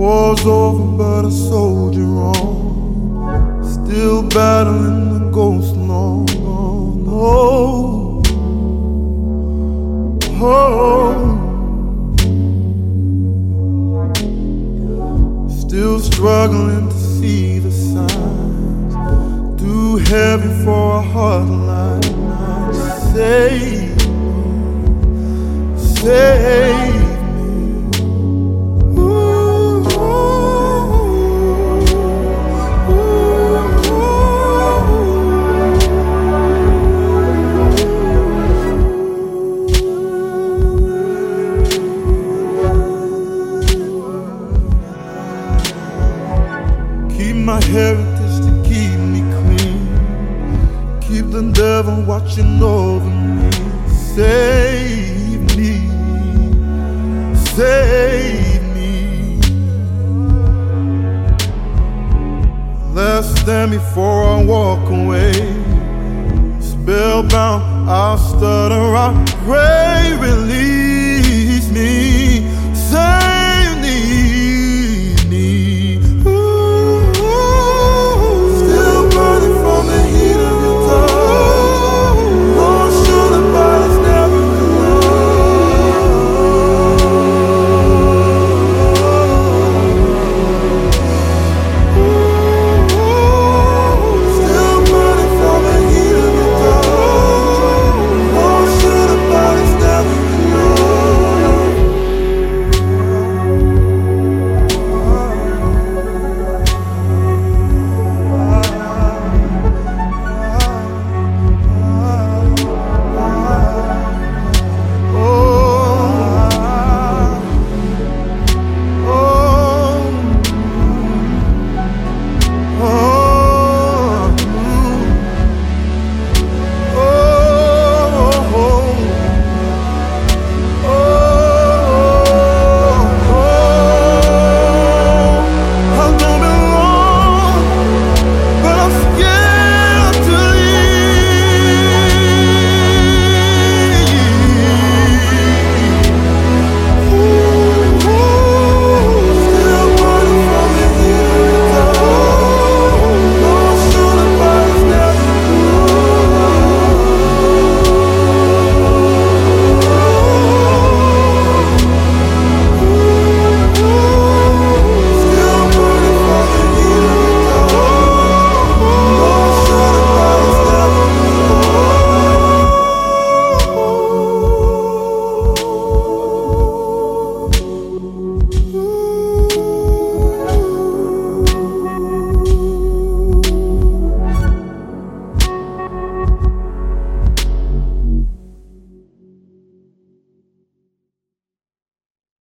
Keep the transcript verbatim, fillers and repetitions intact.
War's over, but a soldier on, still battling the ghost long. Oh, oh, still struggling to see the signs, too heavy for a heart like mine. Save me, save me. My heritage to keep me clean, keep the devil watching over me. Save me, save me. Last stand before I walk away, spellbound, I'll stutter, I pray, release.